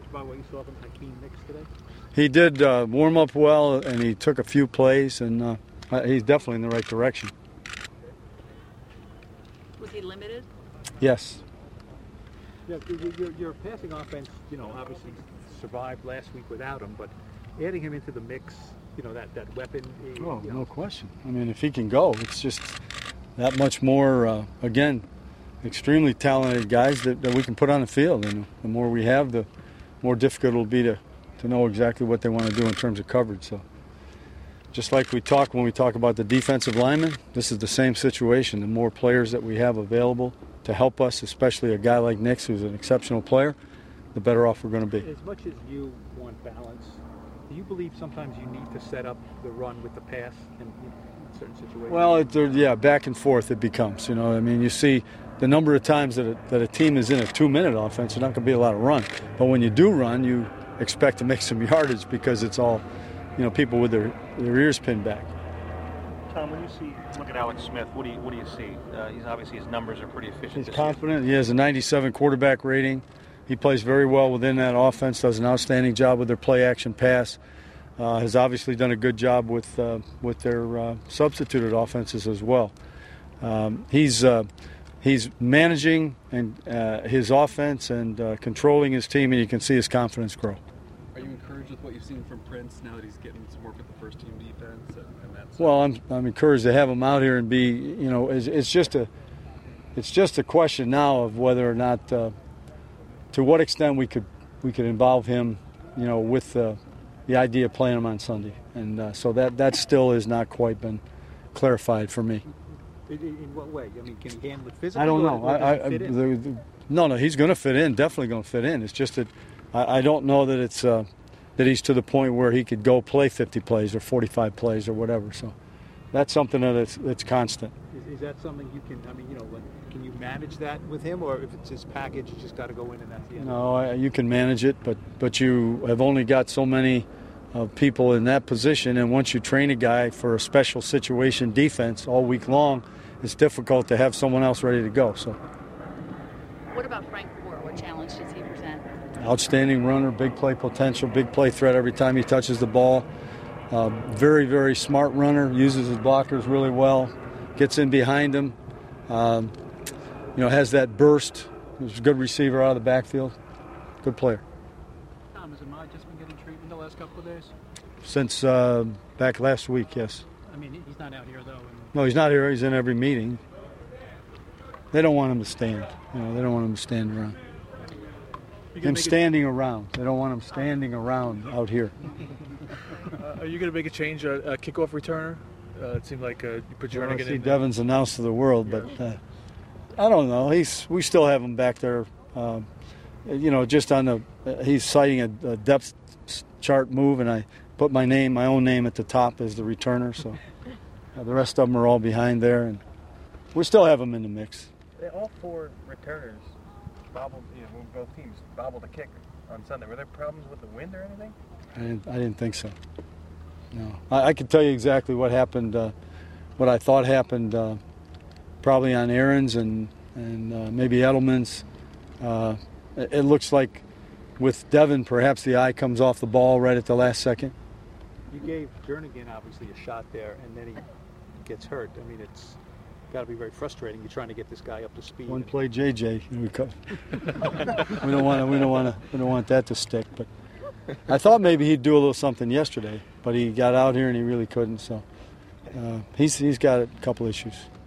encouraged by what you saw from Hakeem Nicks today? He did warm up well, and he took a few plays, and he's definitely in the right direction. Was he limited? Yes. Yeah, your passing offense, obviously survived last week without him, but adding him into the mix, that weapon. No question. I mean, if he can go, it's just that much more, again, extremely talented guys that we can put on the field. And the more we have, the more difficult it will be to know exactly what they want to do in terms of coverage. So just like when we talk about the defensive linemen, this is the same situation. The more players that we have available to help us, especially a guy like Nicks, who's an exceptional player, the better off we're going to be. As much as you want balance, do you believe sometimes you need to set up the run with the pass in certain situations? Well, back and forth it becomes. I mean, you see the number of times that a team is in a 2-minute offense, there's not going to be a lot of run. But when you do run, you expect to make some yardage because it's all, people with their ears pinned back. Tom, when you look at Alex Smith, what do you see? He's obviously, his numbers are pretty efficient. He's confident. He has a 97 quarterback rating. He plays very well within that offense. Does an outstanding job with their play-action pass. Has obviously done a good job with their substituted offenses as well. He's managing his offense and controlling his team, and you can see his confidence grow. Are you encouraged with what you've seen from Prince now that he's getting some work with the first team defense? Well, I'm encouraged to have him out here and be, it's just a question now of whether or not, to what extent we could involve him, with the idea of playing him on Sunday, and so that still has not quite been clarified for me. In what way? I mean, can he handle it physically? I don't know. No, he's going to fit in. Definitely going to fit in. It's just that I don't know that it's that he's to the point where he could go play 50 plays or 45 plays or whatever. So that's something that's constant. Is that something you can? I mean, can you manage that with him, or if it's his package, you just got to go in and that's the end? No, you can manage it, but you have only got so many people in that position, and once you train a guy for a special situation defense all week long, it's difficult to have someone else ready to go. So. What about Frank Gore? What challenge does he present? Outstanding runner, big play potential, big play threat every time he touches the ball. Very, very smart runner, uses his blockers really well, gets in behind him, has that burst. He's a good receiver out of the backfield, good player. Tom, has Ahmad just been getting treatment the last couple of days? Since back last week, yes. I mean, he's not out here, though. No, he's not here. He's in every meeting. They don't want him to stand. They don't want him to stand around. Standing around. They don't want him standing around out here. Are you going to make a change, a kickoff returner? It seemed like you put Jernigan in. Devin's announced to the world, but I don't know. We still have him back there. Just on he's citing a depth chart move, and I put my own name at the top as the returner. So the rest of them are all behind there, and we still have him in the mix. All four returners bobbled. Both teams bobbled a kick on Sunday. Were there problems with the wind or anything? I didn't think so. No, I can tell you exactly what happened. What I thought happened, probably on Aaron's and maybe Edelman's. It looks like with Devin, perhaps the eye comes off the ball right at the last second. You gave Jernigan obviously a shot there, and then he gets hurt. I mean, it's got to be very frustrating. You're trying to get this guy up to speed. One play, JJ. We don't want that to stick. But I thought maybe he'd do a little something yesterday, but he got out here and he really couldn't. So he's got a couple issues.